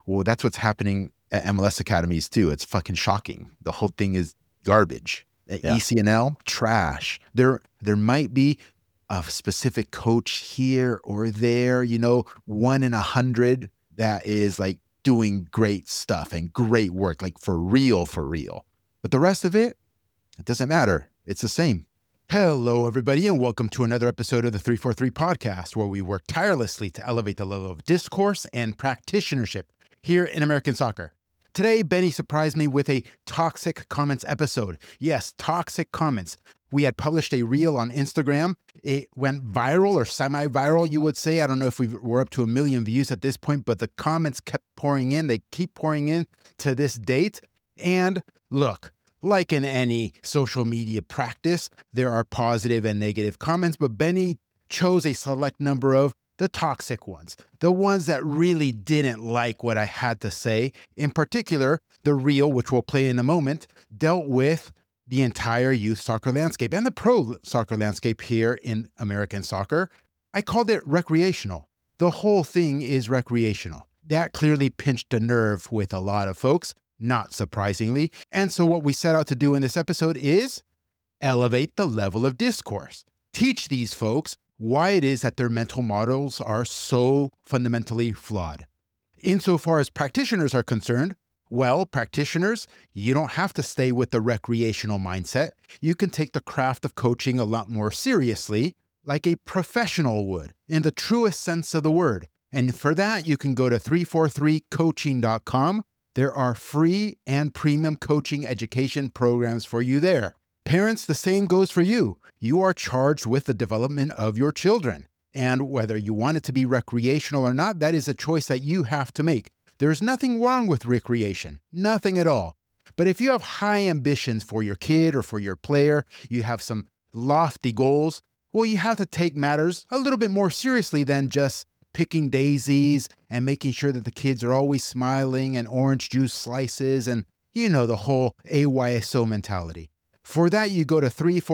Well, that's what's happening at MLS academies too. It's fucking shocking. The whole thing is garbage. At ECNL, trash. There might be a specific coach here or there, 1 in 100 that is like doing great stuff and great work, like for real. But the rest of it doesn't matter. It's the same. Hello, everybody, and welcome to another episode of the 343 podcast, where we work tirelessly to elevate the level of discourse and practitionership here in American soccer. Today, Benny surprised me with a toxic comments episode. Yes, toxic comments. We had published a reel on Instagram. It went viral or semi-viral, you would say. I don't know if we're up to 1 million views at this point, but the comments kept pouring in. They keep pouring in to this date. And look, like in any social media practice, there are positive and negative comments, but Benny chose a select number of the toxic ones, the ones that really didn't like what I had to say. In particular, the reel, which we'll play in a moment, dealt with the entire youth soccer landscape and the pro soccer landscape here in American soccer. I called it recreational. The whole thing is recreational. That clearly pinched a nerve with a lot of folks, not surprisingly. And so what we set out to do in this episode is elevate the level of discourse. Teach these folks why it is that their mental models are so fundamentally flawed. Insofar as practitioners are concerned, well, practitioners, you don't have to stay with the recreational mindset. You can take the craft of coaching a lot more seriously, like a professional would, in the truest sense of the word. And for that, you can go to 343coaching.com. There are free and premium coaching education programs for you there. Parents, the same goes for you. You are charged with the development of your children. And whether you want it to be recreational or not, that is a choice that you have to make. There's nothing wrong with recreation, nothing at all. But if you have high ambitions for your kid or for your player, you have some lofty goals, well, you have to take matters a little bit more seriously than just picking daisies and making sure that the kids are always smiling and orange juice slices and, the whole AYSO mentality. For that, you go to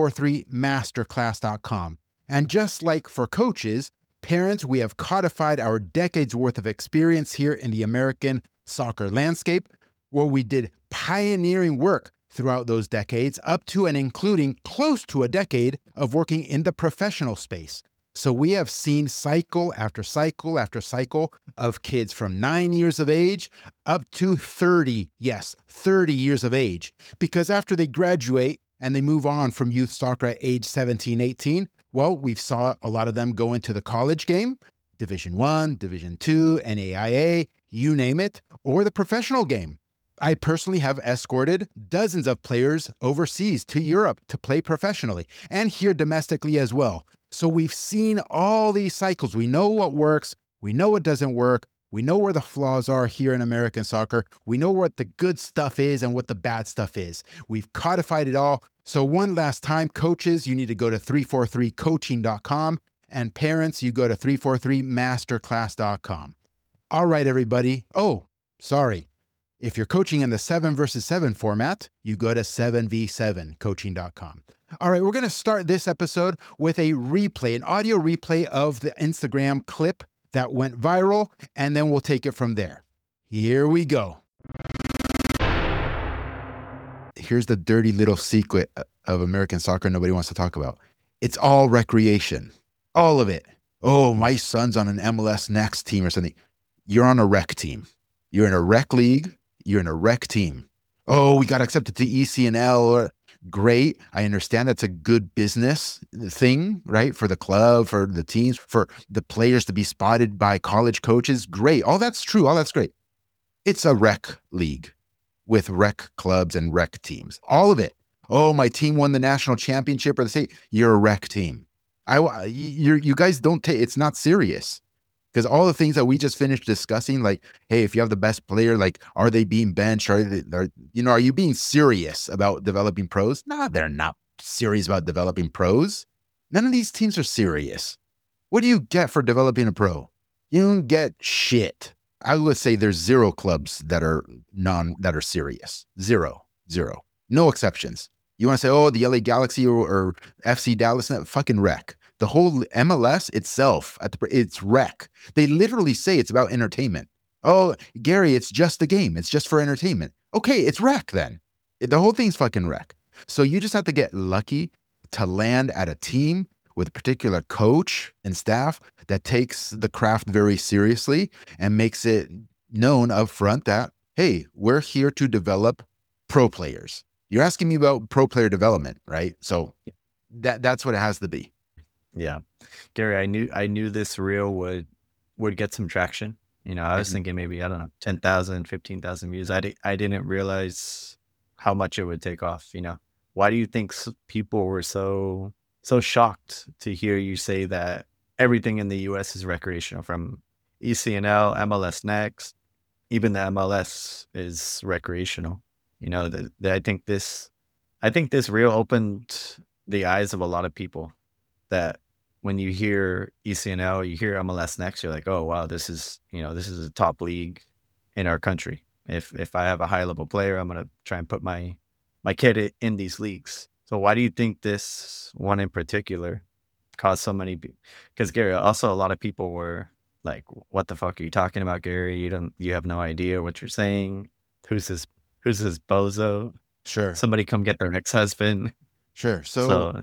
343masterclass.com. And just like for coaches, parents, we have codified our decades worth of experience here in the American soccer landscape, where we did pioneering work throughout those decades, up to and including close to a decade of working in the professional space. So we have seen cycle after cycle after cycle of kids from 9 years of age up to 30 years of age. Because after they graduate and they move on from youth soccer at age 17, 18, well, we've saw a lot of them go into the college game, Division I, Division II, NAIA, you name it, or the professional game. I personally have escorted dozens of players overseas to Europe to play professionally and here domestically as well. So we've seen all these cycles. We know what works. We know what doesn't work. We know where the flaws are here in American soccer. We know what the good stuff is and what the bad stuff is. We've codified it all. So one last time, coaches, you need to go to 343coaching.com, and parents, you go to 343masterclass.com. All right, everybody. Oh, sorry. If you're coaching in the 7 versus 7 format, you go to 7v7coaching.com. All right, we're going to start this episode with a replay, an audio replay of the Instagram clip that went viral, and then we'll take it from there. Here we go. Here's the dirty little secret of American soccer nobody wants to talk about. It's all recreation. All of it. Oh, my son's on an MLS Next team or something. You're on a rec team. You're in a rec league. You're in a rec team. Oh, we got accepted to ECNL. Great. I understand that's a good business thing, right? For the club, for the teams, for the players to be spotted by college coaches. Great. All that's true. All that's great. It's a rec league with rec clubs and rec teams. All of it. Oh, my team won the national championship or the state. You're a rec team. You guys don't take, it's not serious. Because all the things that we just finished discussing, like, hey, if you have the best player, like, are they being benched? Are you being serious about developing pros? No, they're not serious about developing pros. None of these teams are serious. What do you get for developing a pro? You don't get shit. I would say there's 0 clubs that are serious. Zero. No exceptions. You want to say, oh, the LA Galaxy or FC Dallas, fucking wreck. The whole MLS itself, it's rec. They literally say it's about entertainment. Oh, Gary, it's just a game. It's just for entertainment. Okay, it's rec then. The whole thing's fucking rec. So you just have to get lucky to land at a team with a particular coach and staff that takes the craft very seriously and makes it known up front that, hey, we're here to develop pro players. You're asking me about pro player development, right? So that's what it has to be. Yeah. Gary, I knew this reel would get some traction. You know, I was thinking maybe, I don't know, 10,000, 15,000 views. I didn't realize how much it would take off, you know. Why do you think people were so shocked to hear you say that everything in the US is recreational, from ECNL, MLS Next, even the MLS is recreational? You know, I think this reel opened the eyes of a lot of people, that when you hear ECNL, you hear MLS Next, you're like, oh wow, this is a top league in our country. If I have a high level player, I'm gonna try and put my kid in these leagues. So why do you think this one in particular caused so many? Because Gary, also a lot of people were like, what the fuck are you talking about, Gary? You have no idea what you're saying. Who's this bozo? Sure. Somebody come get their ex-husband. Sure. So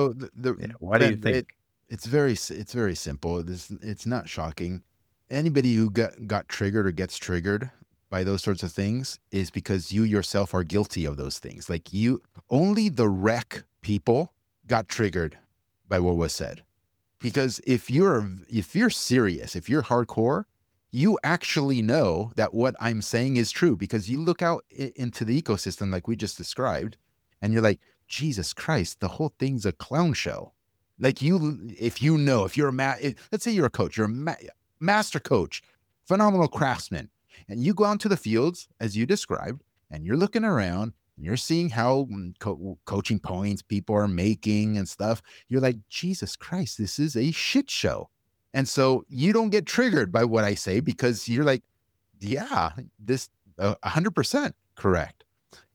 why do you think? It's very simple. It's not shocking. Anybody who got triggered or gets triggered by those sorts of things is because you yourself are guilty of those things. Like, only the rec people got triggered by what was said. Because if you're serious, if you're hardcore, you actually know that what I'm saying is true, because you look out into the ecosystem like we just described, and you're like, Jesus Christ, the whole thing's a clown show. Like, if you're let's say you're a coach, you're a master coach, phenomenal craftsman, and you go out to the fields as you described, and you're looking around and you're seeing how coaching points people are making and stuff. You're like, Jesus Christ, this is a shit show. And so you don't get triggered by what I say, because you're like, yeah, this 100% correct.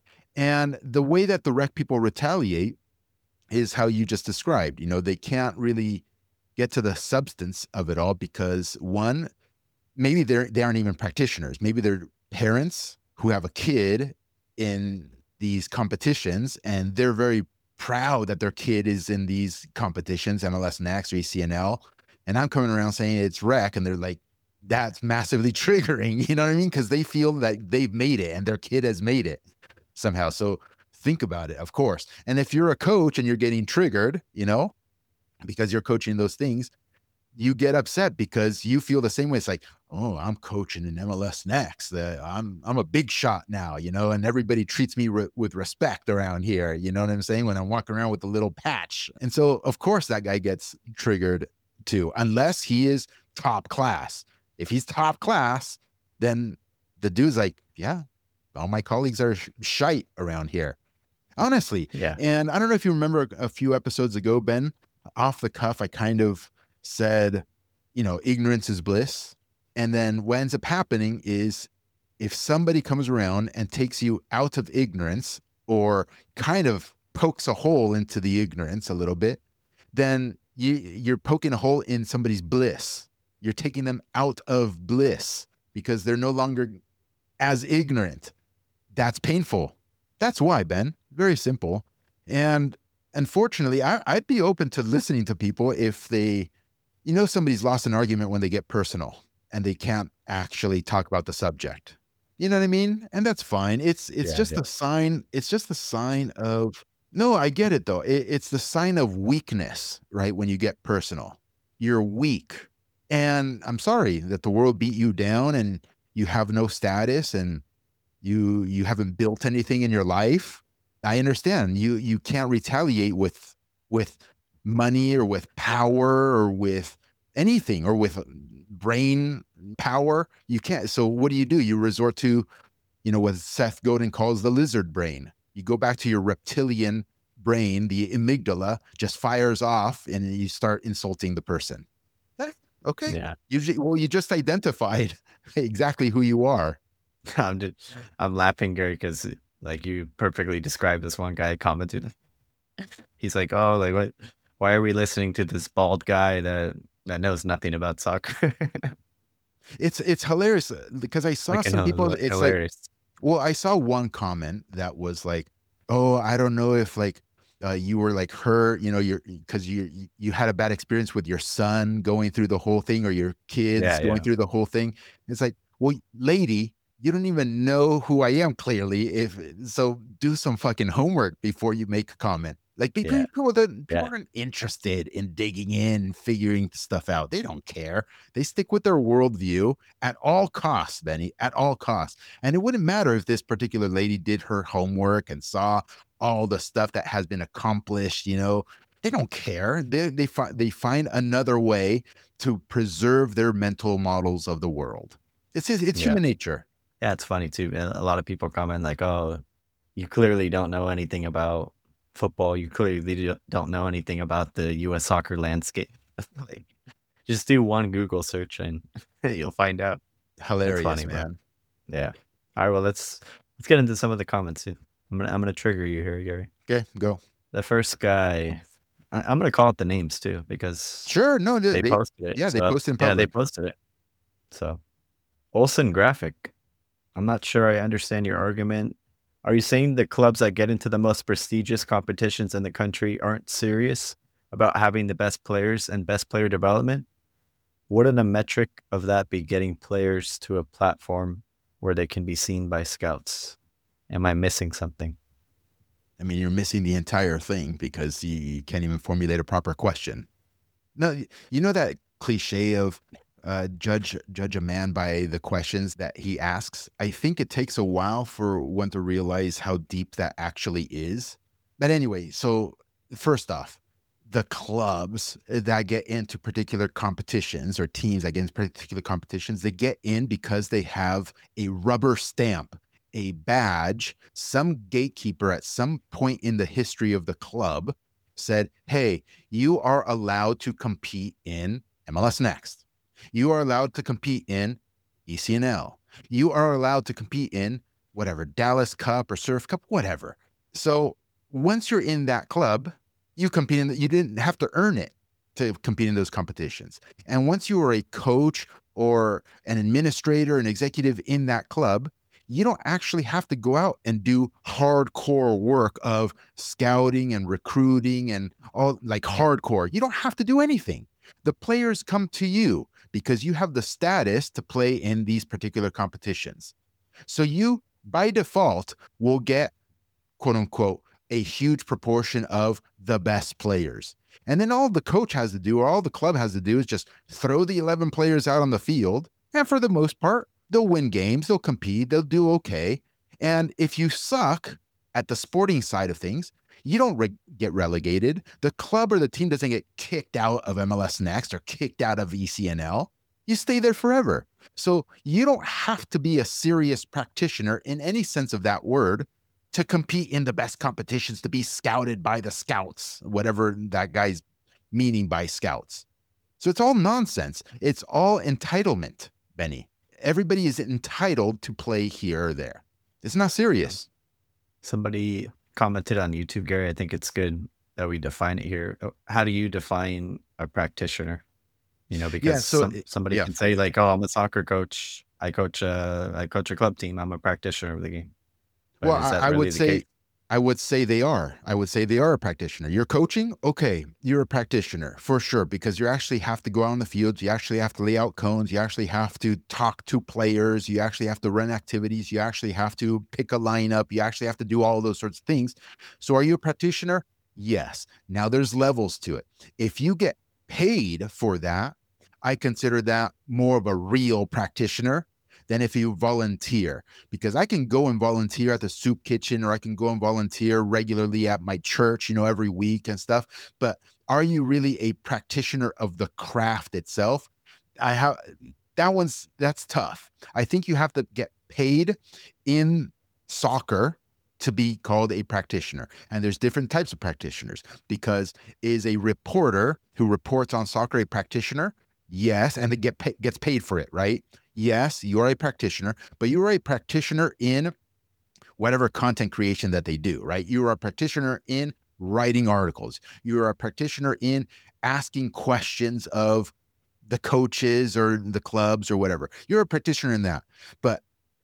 And the way that the rec people retaliate is how you just described. You know, they can't really get to the substance of it all because, one, maybe they aren't even practitioners. Maybe they're parents who have a kid in these competitions, and they're very proud that their kid is in these competitions, MLS Next or ECNL. And I'm coming around saying it's rec, and they're like, that's massively triggering. You know what I mean? Because they feel that they've made it and their kid has made it somehow. So think about it, of course. And if you're a coach and you're getting triggered, you know, because you're coaching those things, you get upset because you feel the same way. It's like, oh, I'm coaching in MLS Next. I'm a big shot now, you know, and everybody treats me with respect around here. You know what I'm saying? When I'm walking around with a little patch. And so, of course, that guy gets triggered too, unless he is top class. If he's top class, then the dude's like, yeah, all my colleagues are shite around here. Honestly. Yeah. And I don't know if you remember a few episodes ago, Ben, off the cuff, I kind of said, you know, ignorance is bliss. And then what ends up happening is, if somebody comes around and takes you out of ignorance, or kind of pokes a hole into the ignorance a little bit, then you're poking a hole in somebody's bliss. You're taking them out of bliss because they're no longer as ignorant. That's painful. That's why, Ben. Very simple. And unfortunately, I'd be open to listening to people if they, you know, somebody's lost an argument when they get personal and they can't actually talk about the subject. You know what I mean? And that's fine. It's just a sign. It's just a sign of, no, I get it though. It's the sign of weakness, right? When you get personal, you're weak. And I'm sorry that the world beat you down and you have no status and you haven't built anything in your life. I understand you can't retaliate with money or with power or with anything or with brain power. You can't. So what do? You resort to, you know, what Seth Godin calls the lizard brain. You go back to your reptilian brain, the amygdala just fires off and you start insulting the person. Okay. Yeah. You just identified exactly who you are. I'm laughing, Gary, because like you perfectly described this one guy commented. He's like, oh, like what? Why are we listening to this bald guy that knows nothing about soccer? It's hilarious because I saw some people. It's like, hilarious. well, I saw one comment that was like, "Oh, I don't know if like you were like hurt, you know, you're because you had a bad experience with your son going through the whole thing or your kids Yeah, going yeah, through the whole thing." It's like, well, lady, you don't even know who I am clearly. If so, do some fucking homework before you make a comment. Like yeah, people yeah, aren't interested in digging in, figuring stuff out. They don't care. They stick with their worldview at all costs, Benny, at all costs. And it wouldn't matter if this particular lady did her homework and saw all the stuff that has been accomplished, you know. They don't care. They find another way to preserve their mental models of the world. It's yeah. human nature. Yeah, it's funny too. A lot of people comment like, "Oh, you clearly don't know anything about football. You clearly don't know anything about the U.S. soccer landscape." Like, just do one Google search and you'll find out. It's Hilarious, funny, bro. man. Yeah. All right. Well, let's get into some of the comments too. I'm gonna trigger you here, Gary. Okay, go. The first guy, I'm gonna call it the names too because Sure. No, they posted it. yeah, they So post in yeah, they public. posted it. So Olsen Graphic. I'm not sure I understand your argument. Are you saying the clubs that get into the most prestigious competitions in the country aren't serious about having the best players and best player development? Wouldn't a metric of that be getting players to a platform where they can be seen by scouts? Am I missing something? I mean, you're missing the entire thing because you can't even formulate a proper question. No, you know that cliche of judge a man by the questions that he asks. I think it takes a while for one to realize how deep that actually is. But anyway, so first off, the clubs that get into particular competitions or teams that get into particular competitions, they get in because they have a rubber stamp, a badge. Some gatekeeper at some point in the history of the club said, "Hey, you are allowed to compete in MLS Next. You are allowed to compete in ECNL. You are allowed to compete in whatever, Dallas Cup or Surf Cup, whatever." So once you're in that club, you compete in that. You didn't have to earn it to compete in those competitions. And once you are a coach or an administrator, an executive in that club, you don't actually have to go out and do hardcore work of scouting and recruiting and all like hardcore. You don't have to do anything. The players come to you because you have the status to play in these particular competitions. So you, by default, will get, quote unquote, a huge proportion of the best players. And then all the coach has to do, or all the club has to do, is just throw the 11 players out on the field. And for the most part, they'll win games, they'll compete, they'll do okay. And if you suck at the sporting side of things, you don't get relegated. The club or the team doesn't get kicked out of MLS Next or kicked out of ECNL. You stay there forever. So you don't have to be a serious practitioner in any sense of that word to compete in the best competitions, to be scouted by the scouts, whatever that guy's meaning by scouts. So it's all nonsense. It's all entitlement, Benny. Everybody is entitled to play here or there. It's not serious. Somebody commented on YouTube, Gary. I think it's good that we define it here. How do you define a practitioner? You know, Yeah. because So somebody yeah, can say like, "Oh, I'm a soccer coach. I coach a club team. I'm a practitioner of the game." But well, is that I really would the case? say, I would say they are. I would say they are a practitioner. You're coaching, okay, you're a practitioner for sure because you actually have to go out on the field. You actually have to lay out cones. You actually have to talk to players. You actually have to run activities. You actually have to pick a lineup. You actually have to do all those sorts of things. So, are you a practitioner? Yes. Now, there's levels to it. If you get paid for that, I consider that more of a real practitioner than if you volunteer, because I can go and volunteer at the soup kitchen or I can go and volunteer regularly at my church, you know, every week and stuff. But are you really a practitioner of the craft itself? I have that's tough. I think you have to get paid in soccer to be called a practitioner. And there's different types of practitioners because is a reporter who reports on soccer a practitioner? Yes, and they gets paid for it, right? Yes, you're a practitioner, but you're a practitioner in whatever content creation that they do, right? You are a practitioner in writing articles. You're a practitioner in asking questions of the coaches or the clubs or whatever. You're a practitioner in that. But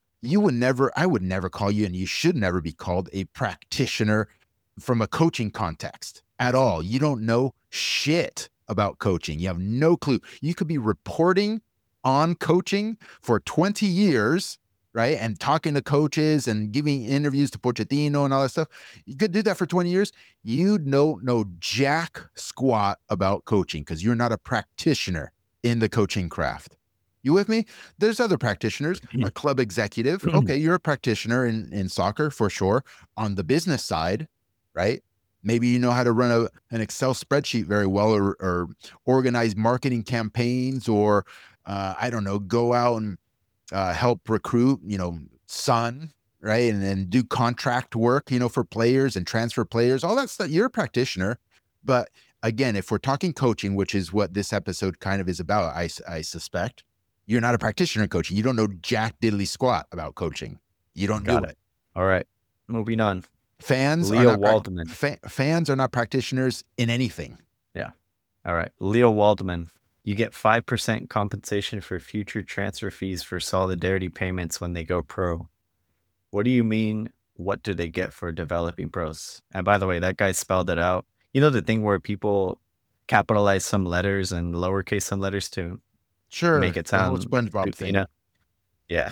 I would never call you, and you should never be called a practitioner from a coaching context at all. You don't know shit about coaching. You have no clue. You could be reporting on coaching for 20 years, right? And talking to coaches and giving interviews to Pochettino and all that stuff. You could do that for 20 years. You know jack squat about coaching because you're not a practitioner in the coaching craft. You with me? There's other practitioners, a club executive. Okay, you're a practitioner in soccer for sure. On the business side, right? Maybe you know how to run an Excel spreadsheet very well, or organize marketing campaigns, or I don't know, go out and help recruit, Sun, right? And do contract work, for players and transfer players, all that stuff. You're a practitioner. But again, if we're talking coaching, which is what this episode kind of is about, I suspect, you're not a practitioner in coaching. You don't know jack diddly squat about coaching. You don't know it. All right. Moving on. Fans fans are not practitioners in anything. Yeah. All right. Leo Waldman. You get 5% compensation for future transfer fees for solidarity payments when they go pro. What do you mean? What do they get for developing pros? And by the way, that guy spelled it out. You know the thing where people capitalize some letters and lowercase some letters to make it sound SpongeBob thing. Yeah.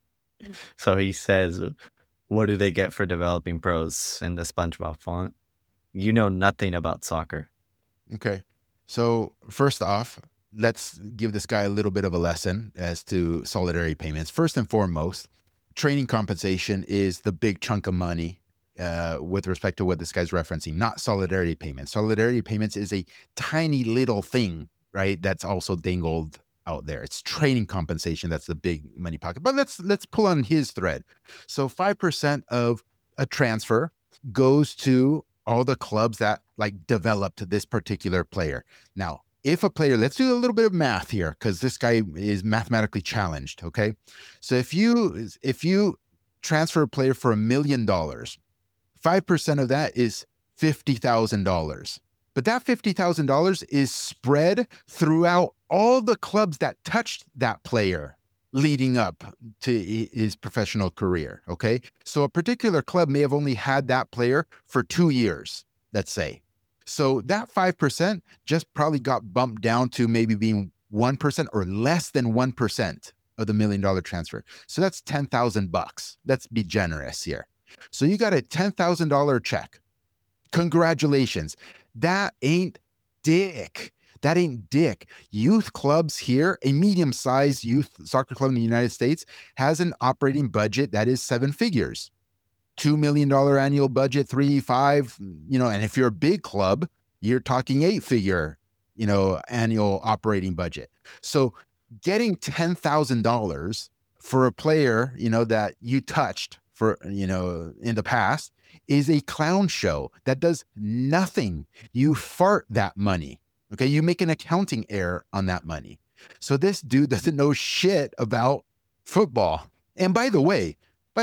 So he says, what do they get for developing pros in the SpongeBob font? You know nothing about soccer. Okay. So first off, let's give this guy a little bit of a lesson as to solidarity payments. First and foremost, training compensation is the big chunk of money with respect to what this guy's referencing, not solidarity payments. Solidarity payments is a tiny little thing, right? That's also dangled out there. It's training compensation that's the big money pocket. But let's pull on his thread. So 5% of a transfer goes to all the clubs that developed this particular player. Now, if a player, let's do a little bit of math here because this guy is mathematically challenged. Okay, so if you transfer a player for $1 million, 5% of that is $50,000. But that $50,000 is spread throughout all the clubs that touched that player leading up to his professional career. Okay. So a particular club may have only had that player for 2 years, let's say. So that 5% just probably got bumped down to maybe being 1% or less than 1% of the $1 million transfer. So that's $10,000. Let's be generous here. So you got a $10,000 check. Congratulations. That ain't dick. That ain't dick. Youth clubs here, a medium-sized youth soccer club in the United States has an operating budget that is 7 figures. $2 million annual budget, 3, 5, and if you're a big club, you're talking 8-figure, annual operating budget. So getting $10,000 for a player, that you touched for, in the past is a clown show that does nothing. You fart that money. Okay. You make an accounting error on that money. So this dude doesn't know shit about football. And by the way,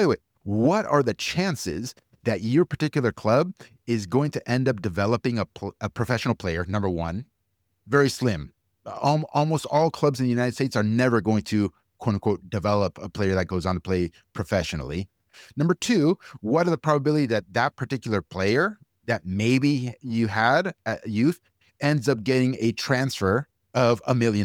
what are the chances that your particular club is going to end up developing a professional player? Number one, very slim. Almost all clubs in the United States are never going to, quote unquote, develop a player that goes on to play professionally. Number two, what are the probability that that particular player that maybe you had at youth ends up getting a transfer of $1 million,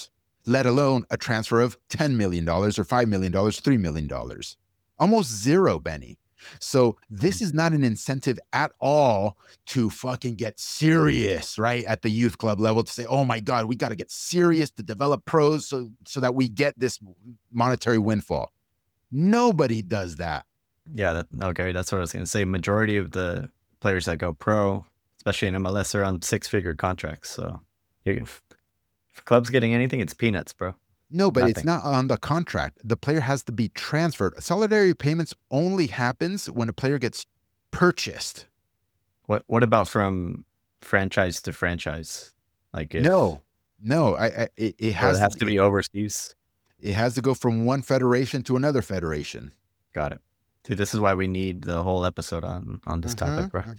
let alone a transfer of $10 million or $5 million, $3 million? Almost zero, Benny. So this is not an incentive at all to fucking get serious, right? At the youth club level to say, oh my God, we got to get serious to develop pros so that we get this monetary windfall. Nobody does that. Yeah. Okay. That's what I was going to say. Majority of the players that go pro, especially in MLS, are on 6-figure contracts. So if club's getting anything, it's peanuts, bro. No, but It's not on the contract. The player has to be transferred. Solidarity payments only happens when a player gets purchased. What about from franchise to franchise? No. It has to be overseas. It has to go from one federation to another federation. Got it. Dude, this is why we need the whole episode on this topic, bro.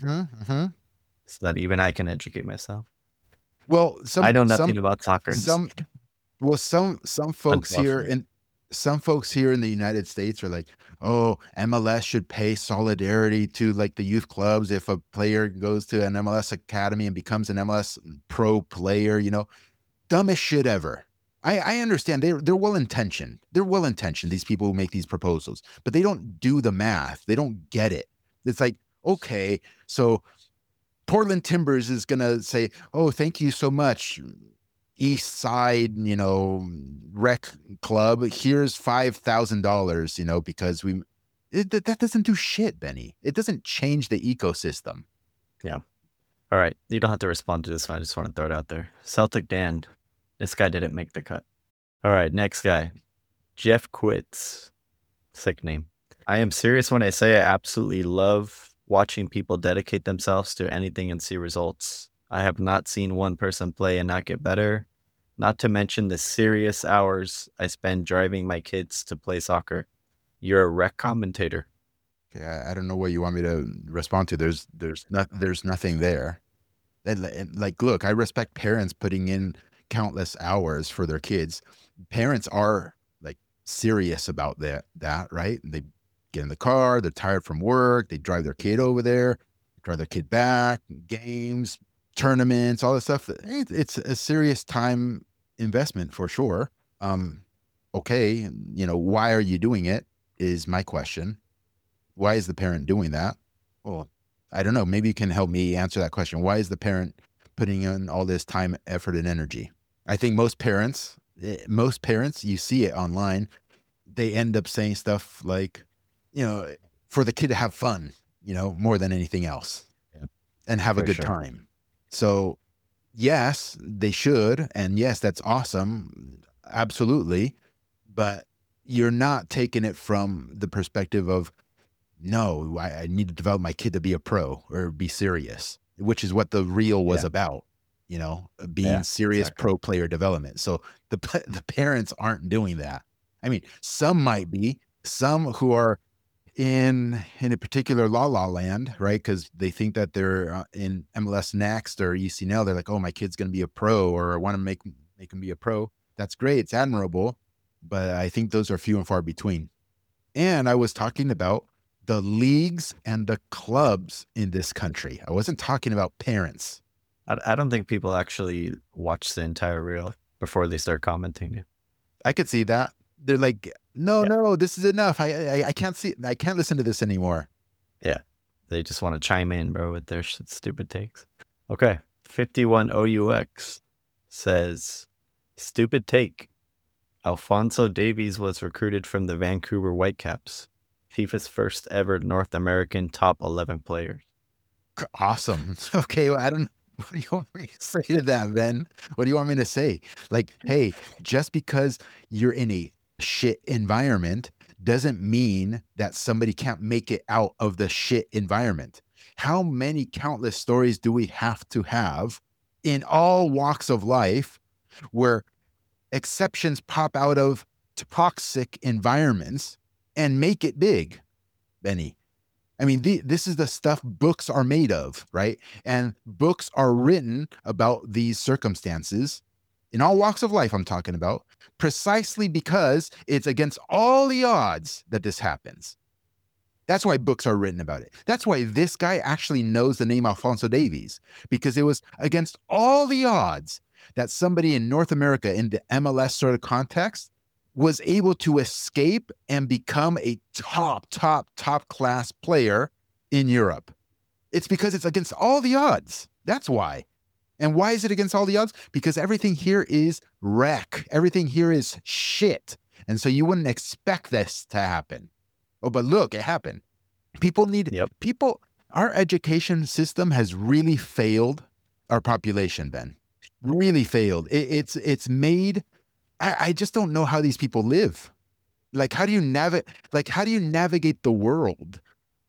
So that even I can educate myself. Well, I know nothing about soccer. Well, some folks here unfortunately. in some folks here in the United States are like, "Oh, MLS should pay solidarity to like the youth clubs if a player goes to an MLS academy and becomes an MLS pro player." Dumbest shit ever. I understand they're well intentioned. They're well intentioned. These people who make these proposals, but they don't do the math. They don't get it. It's like, okay, so Portland Timbers is gonna say, "Oh, thank you so much, East Side, rec club. Here's $5,000, because that doesn't do shit, Benny. It doesn't change the ecosystem." Yeah. All right. You don't have to respond to this one. I just want to throw it out there. Celtic Dan. This guy didn't make the cut. All right. Next guy. Jeff Quits. Sick name. I am serious when I say I absolutely love watching people dedicate themselves to anything and see results. I have not seen one person play and not get better, not to mention the serious hours I spend driving my kids to play soccer. You're a rec commentator. Okay, I don't know what you want me to respond to. There's nothing there. And, like, look, I respect parents putting in countless hours for their kids. Parents are like serious about that, right? They get in the car, they're tired from work, they drive their kid over there, drive their kid back, games, tournaments, all this stuff. It's a serious time investment for sure. Okay, why are you doing it is my question. Why is the parent doing that? Well, I don't know. Maybe you can help me answer that question. Why is the parent putting in all this time, effort, and energy? I think most parents, you see it online, they end up saying stuff like, for the kid to have fun, more than anything else, Yeah, and have a for good sure. time. So, yes, they should. And yes, that's awesome. Absolutely. But you're not taking it from the perspective of, no, I need to develop my kid to be a pro or be serious, which is what the reel was Yeah. about, being Yeah. serious Exactly. pro player development. So the parents aren't doing that. I mean, some might be, some who are in a particular la land, right? Because they think that they're in MLS Next or ECNL. They're like, oh, my kid's going to be a pro, or I want to make him be a pro. That's great. It's admirable. But I think those are few and far between. And I was talking about the leagues and the clubs in this country. I wasn't talking about parents. I don't think people actually watch the entire reel before they start commenting. I could see that. They're like, no, Yeah. no, this is enough. I can't see. I can't listen to this anymore. Yeah. They just want to chime in, bro, with their stupid takes. Okay. 51 OUX says, stupid take. Alphonso Davies was recruited from the Vancouver Whitecaps, FIFA's first ever North American top 11 player. Awesome. Okay, well, I don't. What do you want me to say to that, Ben? What do you want me to say? Like, hey, just because you're in a shit environment doesn't mean that somebody can't make it out of the shit environment. How many countless stories do we have to have in all walks of life where exceptions pop out of toxic environments and make it big, Benny? I mean, this is the stuff books are made of, right? And books are written about these circumstances in all walks of life, I'm talking about, precisely because it's against all the odds that this happens. That's why books are written about it. That's why this guy actually knows the name Alphonso Davies, because it was against all the odds that somebody in North America in the MLS sort of context was able to escape and become a top class player in Europe. It's because it's against all the odds. That's why. And why is it against all the odds? Because everything here is wreck. Everything here is shit. And so you wouldn't expect this to happen. Oh, but look, it happened. People, our education system has really failed our population, Ben. Really failed. It's made, I just don't know how these people live. Like, how do you navigate the world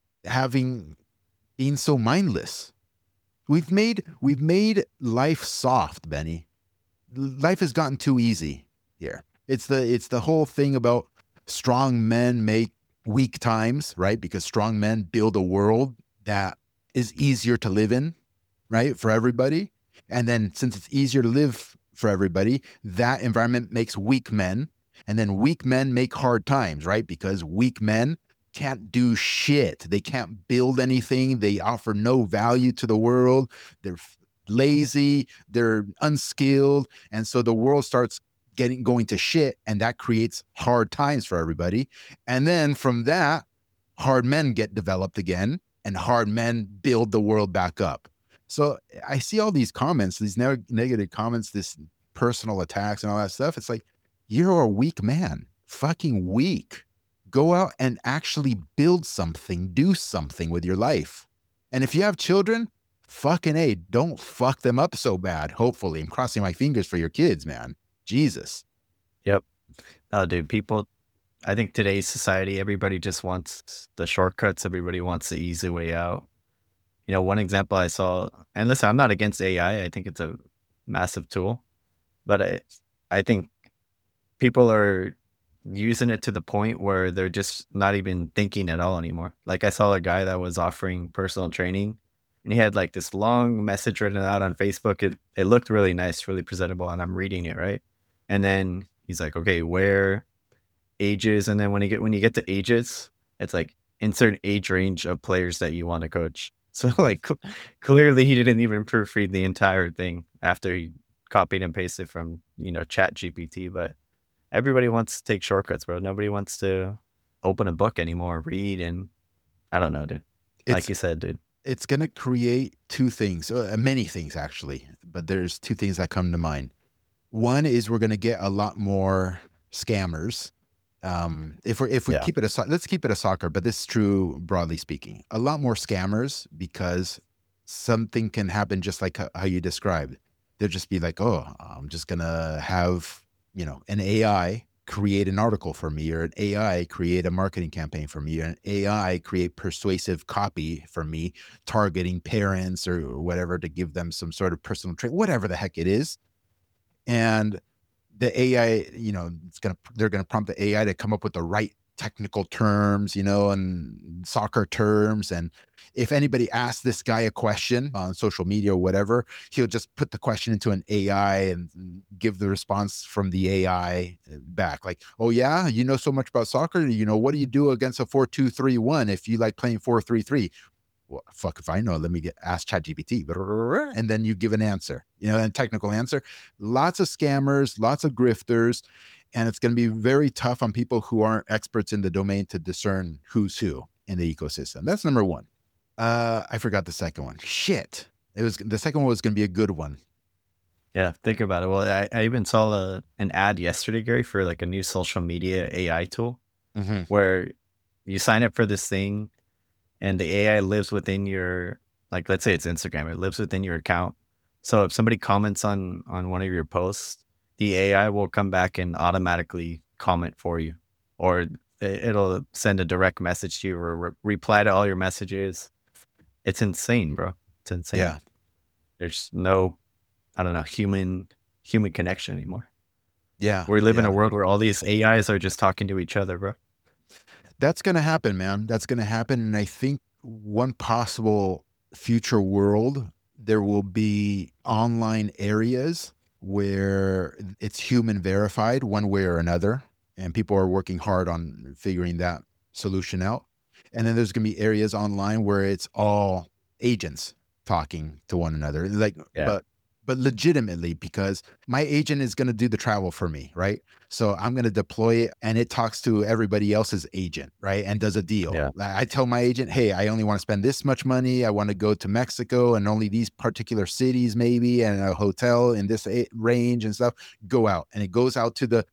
being so mindless? We've made life soft, Benny. Life has gotten too easy here. It's the whole thing about strong men make weak times, right? Because strong men build a world that is easier to live in, right? For everybody. And then since it's easier to live for everybody. That environment makes weak men, and then weak men make hard times, right? Because weak men can't do shit. They can't build anything. They offer no value to the world. They're lazy, they're unskilled, and so the world starts going to shit, and that creates hard times for everybody. And then from that, hard men get developed again, and hard men build the world back up. So I see all these comments, these negative comments, this personal attacks and all that stuff. It's like, you're a weak man, fucking weak. Go out and actually build something, do something with your life. And if you have children, fucking A, don't fuck them up so bad. Hopefully, I'm crossing my fingers for your kids, man. Jesus. Yep. Oh, dude, people, I think today's society, everybody just wants the shortcuts. Everybody wants the easy way out. You know, one example I saw, and listen, I'm not against AI. I think it's a massive tool, but I think people are using it to the point where they're just not even thinking at all anymore. Like I saw a guy that was offering personal training, and he had like this long message written out on Facebook. It looked really nice, really presentable, and I'm reading it, right? And then he's like, okay, where ages? And then when you get to ages, it's like insert age range of players that you want to coach. So like clearly he didn't even proofread the entire thing after he copied and pasted from, Chat GPT. But everybody wants to take shortcuts, bro. Nobody wants to open a book anymore, read, and I don't know, dude. Like you said, dude. It's going to create two things, many things actually, but there's two things that come to mind. One is we're going to get a lot more scammers. If we keep it let's keep it a soccer, but this is true broadly speaking. A lot more scammers, because something can happen just like how you described. They'll just be like, oh, I'm just going to have, an AI create an article for me, or an AI create a marketing campaign for me, or an AI create persuasive copy for me, targeting parents or whatever, to give them some sort of personal trait, whatever the heck it is. And the AI, they're going to prompt the AI to come up with the right technical terms, and soccer terms. And if anybody asks this guy a question on social media or whatever, he'll just put the question into an AI and give the response from the AI back. Like, oh yeah, you know so much about soccer. What do you do against a 4-2-3-1 if you like playing 4-3-3? Well, fuck if I know. Let me ask ChatGPT, and then you give an answer, a technical answer. Lots of scammers, lots of grifters, and it's going to be very tough on people who aren't experts in the domain to discern who's who in the ecosystem. That's number one. I forgot the second one. Shit. The second one was going to be a good one. Yeah, think about it. Well, I even saw an ad yesterday, Gary, for like a new social media AI tool, where you sign up for this thing, and the AI lives within your, like, let's say it's Instagram, it lives within your account. So if somebody comments on one of your posts, the AI will come back and automatically comment for you, or it'll send a direct message to you, or reply to all your messages. It's insane, bro. It's insane. Yeah. There's no, I don't know, human connection anymore. Yeah. We live in a world where all these AIs are just talking to each other, bro. That's going to happen, man. That's going to happen. And I think one possible future world, there will be online areas where it's human verified one way or another. And people are working hard on figuring that solution out. And then there's going to be areas online where it's all agents talking to one another. Like, but legitimately, because my agent is going to do the travel for me, right? So I'm going to deploy it, and it talks to everybody else's agent, right? And does a deal. Yeah. I tell my agent, hey, I only want to spend this much money. I want to go to Mexico and only these particular cities, maybe, and a hotel in this range and stuff. Go out. And it goes out to the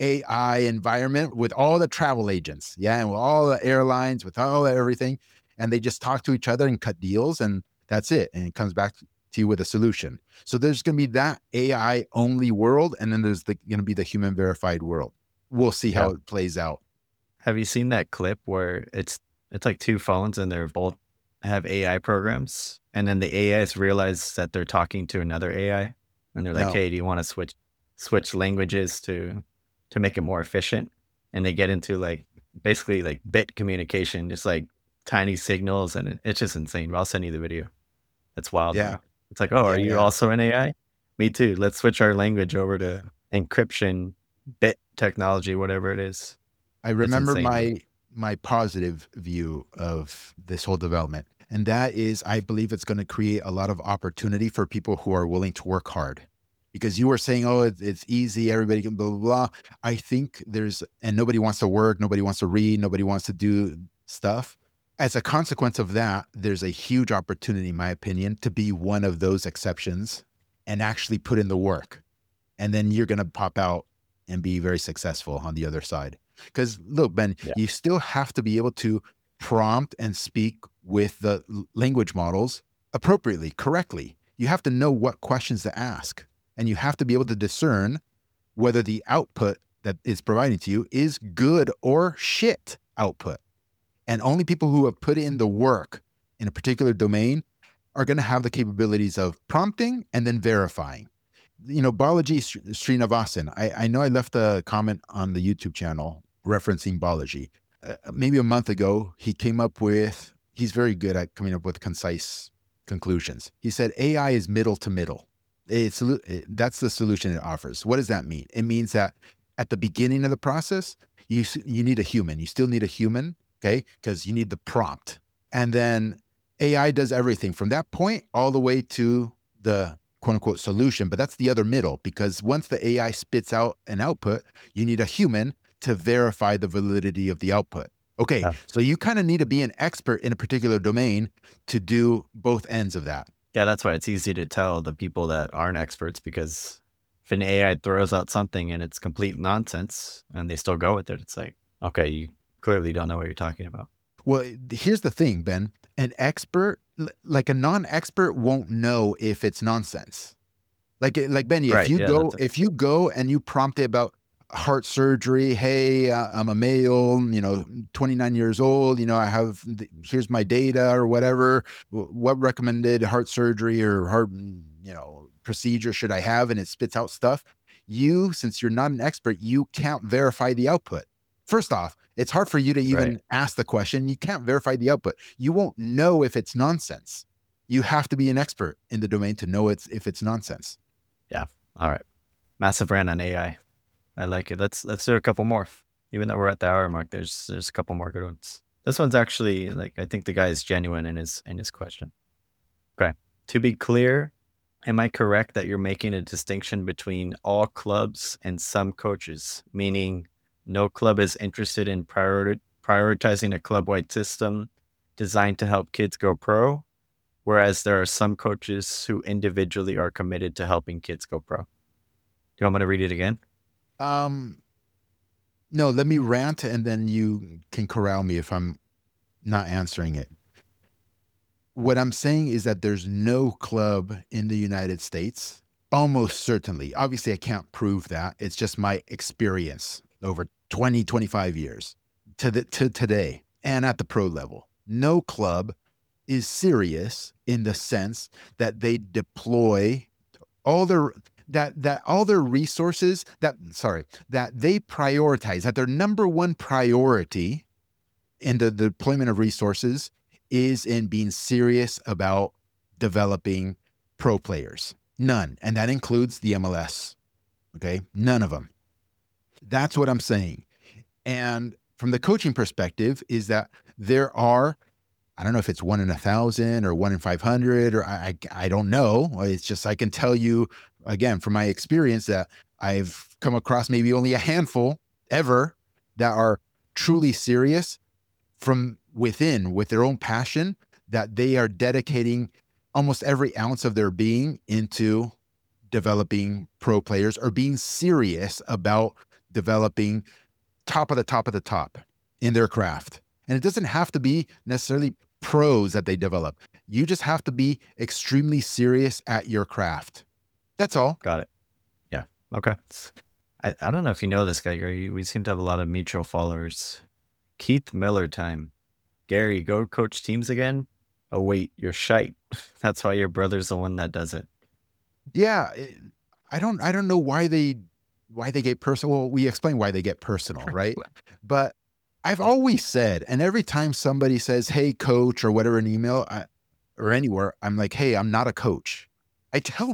AI environment with all the travel agents. Yeah. And with all the airlines, with all everything. And they just talk to each other and cut deals. And that's it. And it comes back to you with a solution. So there's going to be that AI only world, and then there's going to be the human verified world. We'll see how it plays out. Have you seen that clip where it's like two phones and they're both have AI programs, and then the AIs realize that they're talking to another AI, and they're like, hey, do you want to switch languages to make it more efficient? And they get into like basically like bit communication, just like tiny signals, and it's just insane. I'll send you the video. It's wild. Yeah. Man. It's like, oh, are you also an AI? Me too. Let's switch our language over to encryption, bit technology, whatever it is. I That's remember insane to me. my positive view of this whole development, and that is I believe it's going to create a lot of opportunity for people who are willing to work hard. Because you were saying, oh, it's easy, everybody can blah blah blah. I think there's and nobody wants to work, nobody wants to read, nobody wants to do stuff. As a consequence of that, there's a huge opportunity, in my opinion, to be one of those exceptions and actually put in the work. And then you're going to pop out and be very successful on the other side. Because look, Ben, Yeah. you still have to be able to prompt and speak with the language models appropriately, correctly. You have to know what questions to ask, and you have to be able to discern whether the output that it's providing to you is good or shit output. And only people who have put in the work in a particular domain are going to have the capabilities of prompting and then verifying. Balaji Srinivasan, I know I left a comment on the YouTube channel referencing Balaji. Maybe a month ago, he's very good at coming up with concise conclusions. He said AI is middle to middle. That's the solution it offers. What does that mean? It means that at the beginning of the process, you need a human. You still need a human, okay? Because you need the prompt. And then AI does everything from that point all the way to the quote unquote solution, but that's the other middle, because once the AI spits out an output, you need a human to verify the validity of the output. Okay, Yeah. so you kind of need to be an expert in a particular domain to do both ends of that. Yeah, that's why it's easy to tell the people that aren't experts, because if an AI throws out something and it's complete nonsense and they still go with it, it's like, okay, you clearly don't know what you're talking about. Well, here's the thing, Ben. An expert, like a non-expert, won't know if it's nonsense. Like Benny, Right. Yeah. if you go and you prompt it about heart surgery, hey, I'm a male, 29 years old, here's my data or whatever. What recommended heart surgery or heart, procedure should I have? And it spits out stuff. Since you're not an expert, you can't verify the output. First off, it's hard for you to even ask the question. You can't verify the output. You won't know if it's nonsense. You have to be an expert in the domain to know if it's nonsense. Yeah. All right. Massive rant on AI. I like it. Let's do a couple more. Even though we're at the hour mark, there's a couple more good ones. This one's actually I think the guy is genuine in his question. Okay. To be clear, am I correct that you're making a distinction between all clubs and some coaches, meaning no club is interested in prioritizing a club-wide system designed to help kids go pro, whereas there are some coaches who individually are committed to helping kids go pro? Do you want me to read it again? No, let me rant and then you can corral me if I'm not answering it. What I'm saying is that there's no club in the United States, almost certainly. Obviously, I can't prove that. It's just my experience over 20, 25 years to today and at the pro level. No club is serious in the sense that they deploy all their all their resources that they prioritize, that their number one priority in the deployment of resources is in being serious about developing pro players. None. And that includes the MLS. Okay. None of them. That's what I'm saying. And from the coaching perspective is that there are, I don't know if it's 1 in 1,000 or 1 in 500, or I don't know. It's just, I can tell you again, from my experience, that I've come across maybe only a handful ever that are truly serious from within with their own passion, that they are dedicating almost every ounce of their being into developing pro players or being serious about developing top of the top of the top in their craft. And it doesn't have to be necessarily pros that they develop. You just have to be extremely serious at your craft. That's all. Got it. Yeah. Okay. I don't know if you know this guy, Gary. We seem to have a lot of mutual followers. Keith Miller time. Gary, go coach teams again? Oh, wait, you're shite. That's why your brother's the one that does it. Yeah. I don't know why they get personal. Well, we explain why they get personal, right? But I've always said, and every time somebody says, hey, coach, or whatever in email or anywhere, I'm like, hey, I'm not a coach. I tell them,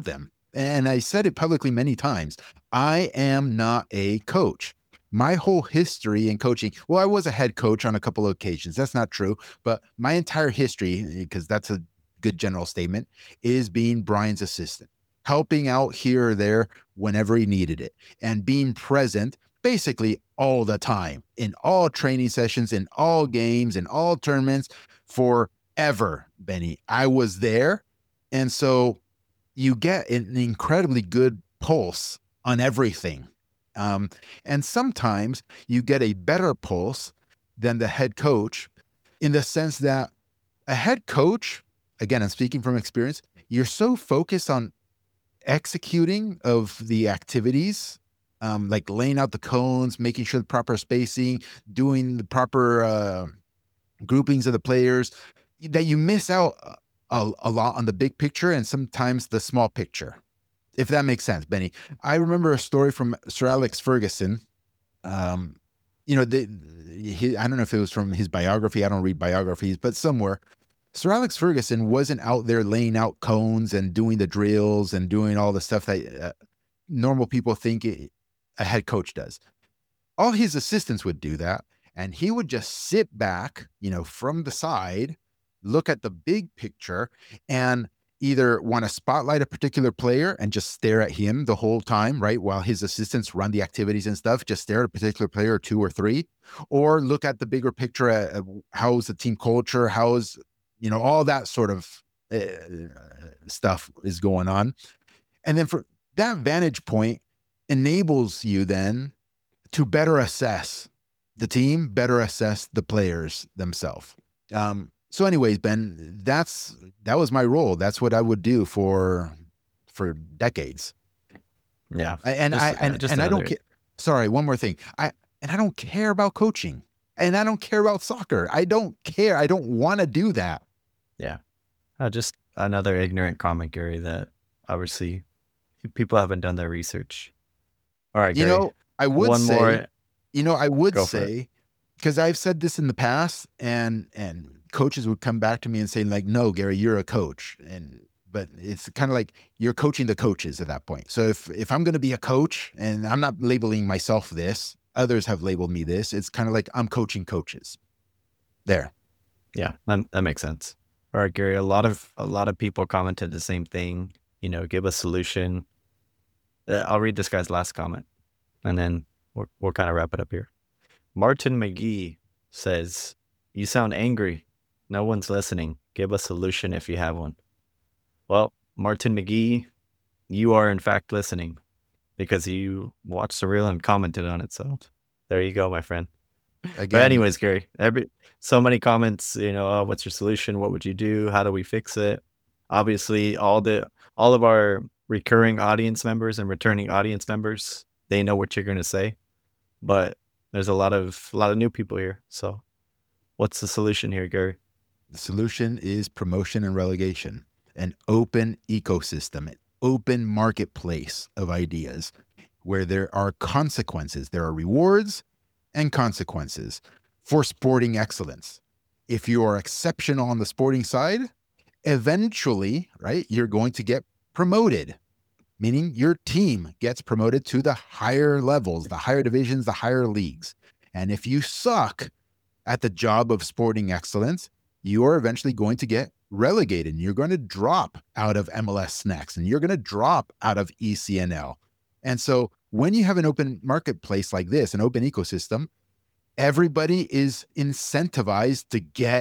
and I said it publicly many times, I am not a coach. My whole history in coaching, well, I was a head coach on a couple of occasions. That's not true. But my entire history, because that's a good general statement, is being Brian's assistant, helping out here or there whenever he needed it, and being present basically all the time in all training sessions, in all games, in all tournaments forever, Benny. I was there. And so you get an incredibly good pulse on everything. And sometimes you get a better pulse than the head coach in the sense that a head coach, again, I'm speaking from experience, you're so focused on executing of the activities, like laying out the cones, making sure the proper spacing, doing the proper groupings of the players, that you miss out a lot on the big picture and sometimes the small picture, if that makes sense, Benny. I remember a story from Sir Alex Ferguson. I don't know if it was from his biography. I don't read biographies, but somewhere Sir Alex Ferguson wasn't out there laying out cones and doing the drills and doing all the stuff that normal people think a head coach does. All his assistants would do that. And he would just sit back, from the side, look at the big picture, and either want to spotlight a particular player and just stare at him the whole time, right? While his assistants run the activities and stuff, just stare at a particular player or two or three, or look at the bigger picture at how's the team culture, how's, all that sort of stuff is going on. And then for that vantage point enables you then to better assess the team, better assess the players themselves. So anyways, Ben, that was my role. That's what I would do for decades. Yeah. And I don't care. Sorry, one more thing. I don't care about coaching, and I don't care about soccer. I don't care. I don't want to do that. Yeah. Just another ignorant comment, Gary, that obviously people haven't done their research. All right, Gary. I would say, because I've said this in the past, and coaches would come back to me and say, like, no, Gary, you're a coach. But it's kind of like you're coaching the coaches at that point. So if I'm going to be a coach, and I'm not labeling myself this, others have labeled me this, it's kind of like I'm coaching coaches. There. Yeah, that makes sense. All right, Gary, a lot of people commented the same thing, give a solution. I'll read this guy's last comment, and then we'll kind of wrap it up here. Martin McGee says, "You sound angry. No one's listening. Give a solution if you have one." Well, Martin McGee, you are in fact listening because you watched the reel and commented on it. So there you go, my friend. Again. But anyways, Gary, so many comments, what's your solution? What would you do? How do we fix it? Obviously, all of our recurring audience members and returning audience members, they know what you're going to say, but there's a lot of new people here. So what's the solution here, Gary? The solution is promotion and relegation, an open ecosystem, an open marketplace of ideas where there are consequences. There are rewards and consequences for sporting excellence. If you are exceptional on the sporting side, eventually, right, you're going to get promoted, meaning your team gets promoted to the higher levels, the higher divisions, the higher leagues. And if you suck at the job of sporting excellence, you are eventually going to get relegated, and you're going to drop out of MLS Next, and you're going to drop out of ECNL. And so when you have an open marketplace like this, an open ecosystem, everybody is incentivized to get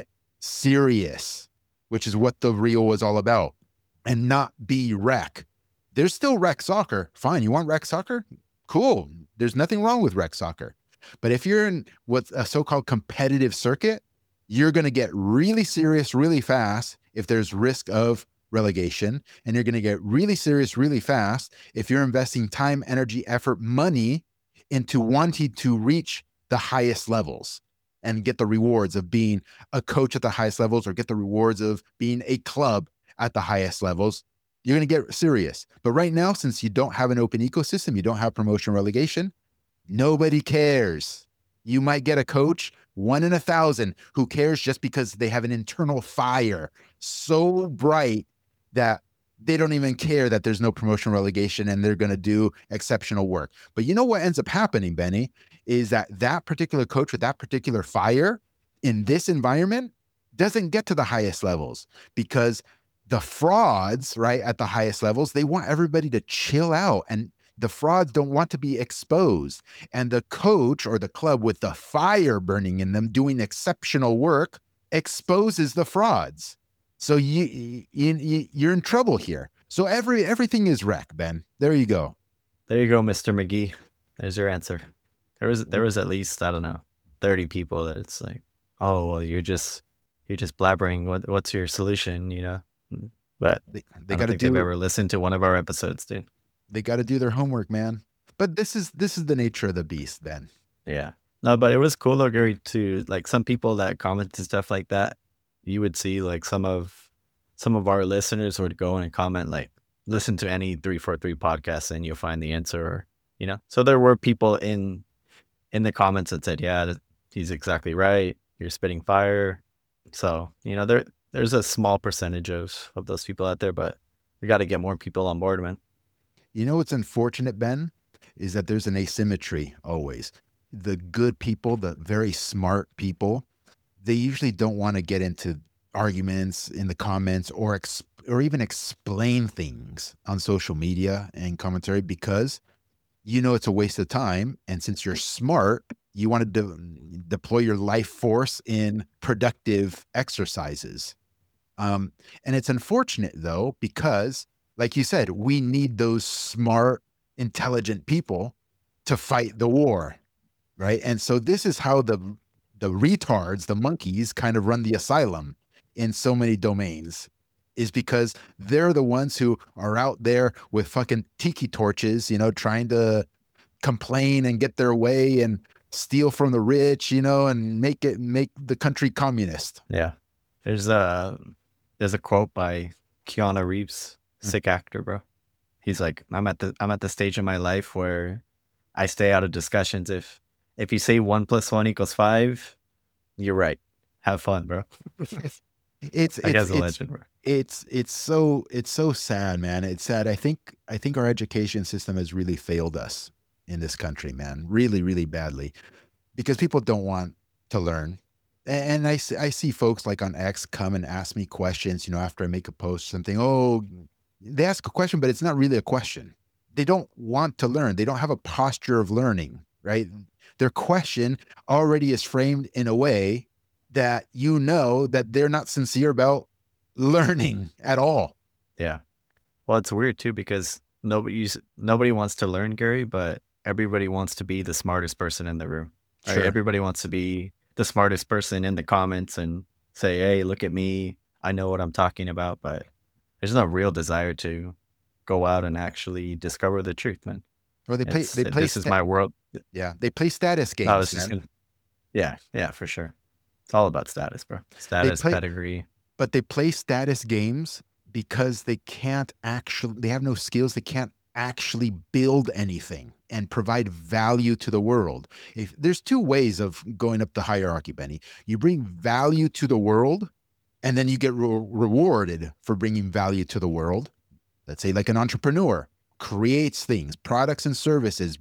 serious, which is what the reel was all about, and not be rec. There's still rec soccer. Fine. You want rec soccer? Cool. There's nothing wrong with rec soccer. But if you're in what's a so-called competitive circuit, you're going to get really serious really fast if there's risk of relegation, and you're going to get really serious really fast if you're investing time, energy, effort, money into wanting to reach the highest levels and get the rewards of being a coach at the highest levels, or get the rewards of being a club at the highest levels. You're going to get serious. But right now, since you don't have an open ecosystem, you don't have promotion relegation, nobody cares. You might get a coach, 1 in 1,000, who cares just because they have an internal fire so bright that they don't even care that there's no promotion relegation and they're going to do exceptional work. But you know what ends up happening, Benny, is that particular coach with that particular fire in this environment doesn't get to the highest levels because the frauds, right, at the highest levels, they want everybody to chill out, and the frauds don't want to be exposed. And the coach or the club with the fire burning in them doing exceptional work exposes the frauds. So you're in trouble here. So everything is wreck, Ben. There you go. There you go, Mr. McGee. There's your answer. There was at least, I don't know, 30 people that it's like, oh well, you're just blabbering. What's your solution? You know, but They I got don't to think they've do ever listened to one of our episodes, dude. they got to do their homework, man. But this is the nature of the beast, Ben. Yeah. No, but it was cool though, Gary, to like some people that commented stuff like that. You would see like some of our listeners would go in and comment like, listen to any 343 podcast and you'll find the answer, or, you know. So there were people in the comments that said, yeah, he's exactly right. You're spitting fire. So, you know, there's a small percentage of those people out there, but we got to get more people on board, man. You know what's unfortunate, Ben, is that there's an asymmetry always. The good people, the very smart people, they usually don't want to get into arguments in the comments or even explain things on social media and commentary because you know it's a waste of time. And since you're smart, you want to deploy your life force in productive exercises. And it's unfortunate, though, because, like you said, we need those smart, intelligent people to fight the war, right? And so this is how the retards, the monkeys, kind of run the asylum in so many domains, is because they're the ones who are out there with fucking tiki torches, you know, trying to complain and get their way and steal from the rich, you know, and make the country communist. Yeah. There's a quote by Keanu Reeves, sick actor, bro. He's like, I'm at the stage in my life where I stay out of discussions. If you say 1 + 1 = 5, you're right. Have fun, bro. It's a legend, bro. It's so sad, man. It's sad. I think our education system has really failed us in this country, man. Really, really badly, because people don't want to learn. And I see folks like on X come and ask me questions, you know, after I make a post, something. Oh, they ask a question, but it's not really a question. They don't want to learn. They don't have a posture of learning, right? Their question already is framed in a way that you know that they're not sincere about learning at all. Yeah. Well, it's weird too because nobody wants to learn, Gary, but everybody wants to be the smartest person in the room. Right? Sure. Everybody wants to be the smartest person in the comments and say, hey, look at me. I know what I'm talking about, but there's no real desire to go out and actually discover the truth, man. Or this is my world. Yeah. They play status games. Yeah, for sure. It's all about status, bro. Status, pedigree. But they play status games because they have no skills. They can't actually build anything and provide value to the world. If there's two ways of going up the hierarchy, Benny. You bring value to the world, and then you get rewarded for bringing value to the world. Let's say like an entrepreneur creates things, products and services,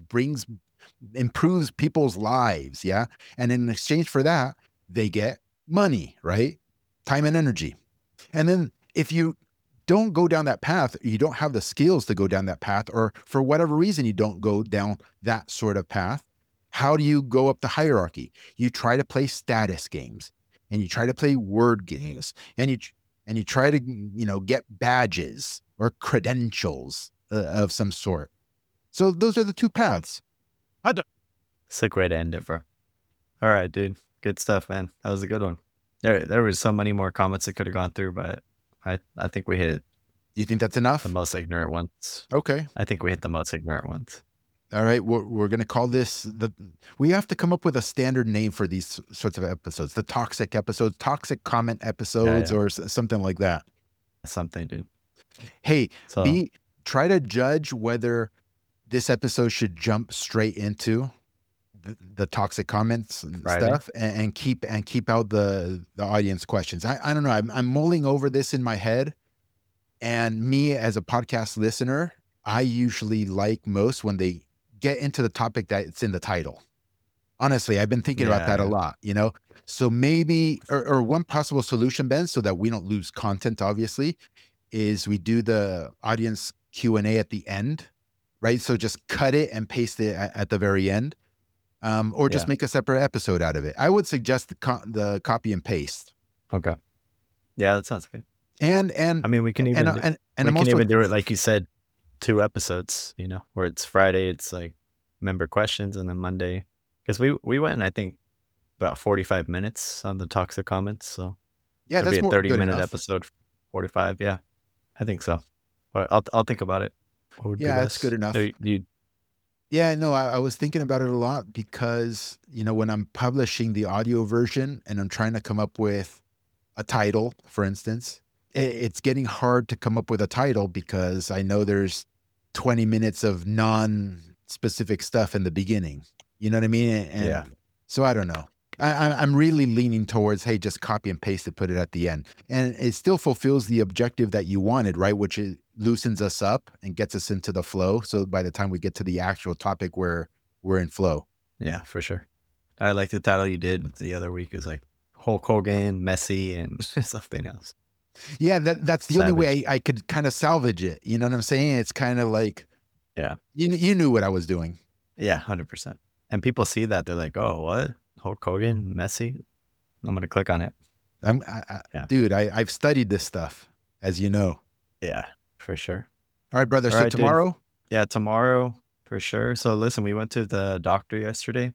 improves people's lives. Yeah. And in exchange for that, they get money, right? Time and energy. And then if you don't go down that path, you don't have the skills to go down that path, or for whatever reason, you don't go down that sort of path, how do you go up the hierarchy? You try to play status games, and you try to play word games, and you try to, you know, get badges or credentials of some sort. So those are the two paths. It's a great end it, bro. All right, dude. Good stuff, man. That was a good one. There was so many more comments that could have gone through, but I think we hit. You think that's enough? The most ignorant ones. Okay. I think we hit the most ignorant ones. All right. We're going to call this we have to come up with a standard name for these sorts of episodes. The toxic episodes, toxic comment episodes, or something like that. Something, dude. Hey, try to judge whether this episode should jump straight into the toxic comments and stuff, and keep out the audience questions. I don't know. I'm mulling over this in my head, And me as a podcast listener, I usually like most when they get into the topic that's in the title. Honestly, I've been thinking about that a Yeah. lot, you know? So maybe, or one possible solution, Ben, so that we don't lose content, obviously, is we do the audience Q&A at the end, right? So just cut it and paste it at the very end, or just Yeah. make a separate episode out of it. I would suggest the copy and paste. Okay. Yeah, that sounds good. And I mean, we can even we I'm can also even do it like you said, 2 episodes, you know, where it's Friday, it's like member questions, and then Monday, because we went, I think, about 45 minutes on the toxic comments, so yeah, it'll be that's a more good 30-minute enough. episode, 45, yeah. I think so. But I'll think about it. What would be Yeah, it's best? good enough. So you Yeah, no, I was thinking about it a lot because, you know, when I'm publishing the audio version and I'm trying to come up with a title, for instance, it's getting hard to come up with a title because I know there's 20 minutes of non-specific stuff in the beginning. You know what I mean? And Yeah. so I don't know. I'm really leaning towards, hey, just copy and paste it, put it at the end. And it still fulfills the objective that you wanted, right? Which is loosens us up and gets us into the flow. So by the time we get to the actual topic, we're in flow. Yeah, for sure. I like the title you did the other week. Is like Hulk Hogan, Messi, and something else. Yeah, that's the only way I could kind of salvage it. You know what I'm saying? It's kind of like, Yeah. you knew what I was doing. Yeah, 100%. And people see that, they're like, "Oh, what? Hulk Hogan, Messi?" I'm gonna click on it. Yeah. Dude, I've studied this stuff, as you know. Yeah, for sure. All right, brother. All So right, dude. tomorrow? Yeah, tomorrow for sure. So listen, we went to the doctor yesterday.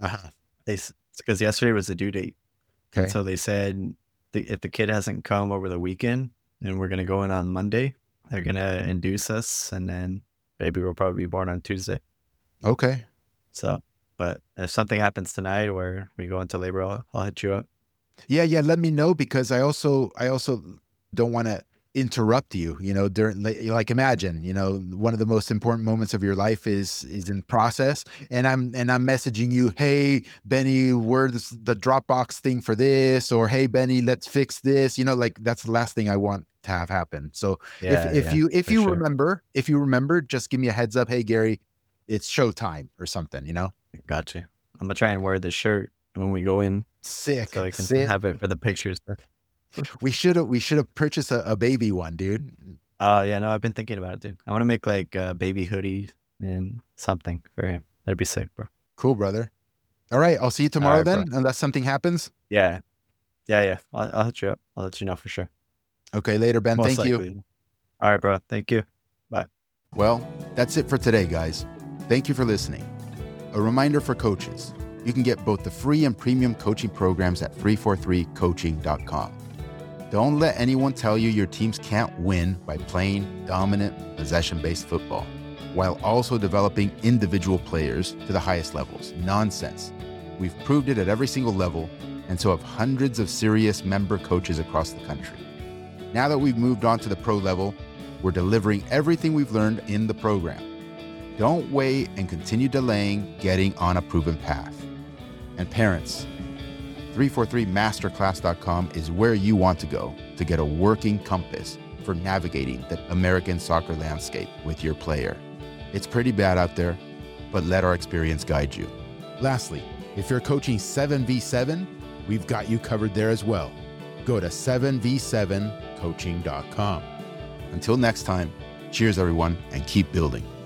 Because yesterday was the due date. Okay. So they said if the kid hasn't come over the weekend, and we're gonna go in on Monday, they're gonna induce us, and then baby will probably be born on Tuesday. Okay. So, but if something happens tonight where we go into labor, I'll hit you up. Yeah. Let me know, because I also don't want to interrupt you, you know, during, like, imagine, you know, one of the most important moments of your life is in process, and I'm messaging you, hey Benny, where's the Dropbox thing for this, or hey Benny, let's fix this, you know, like that's the last thing I want to have happen. So if you remember, just give me a heads up, hey Gary, it's showtime or something, you know. Got you. I'm gonna try and wear this shirt when we go in, Sick. so I can have it for the pictures. We should have purchased a baby one, dude. Yeah, no, I've been thinking about it, dude. I want to make like a baby hoodie and something for him. That'd be sick, bro. Cool, brother. All right, I'll see you tomorrow right, then, bro. unless something happens. Yeah. I'll hit you up. I'll let you know for sure. Okay, later, Ben. Most Thank you. likely. All right, bro. Thank you. Bye. Well, that's it for today, guys. Thank you for listening. A reminder for coaches: you can get both the free and premium coaching programs at 343coaching.com. Don't let anyone tell you your teams can't win by playing dominant, possession-based football, while also developing individual players to the highest levels. Nonsense. We've proved it at every single level, and so have hundreds of serious member coaches across the country. Now that we've moved on to the pro level, we're delivering everything we've learned in the program. Don't wait and continue delaying getting on a proven path. And parents, 343masterclass.com is where you want to go to get a working compass for navigating the American soccer landscape with your player. It's pretty bad out there, but let our experience guide you. Lastly, if you're coaching 7v7, we've got you covered there as well. Go to 7v7coaching.com. Until next time, cheers everyone, and keep building.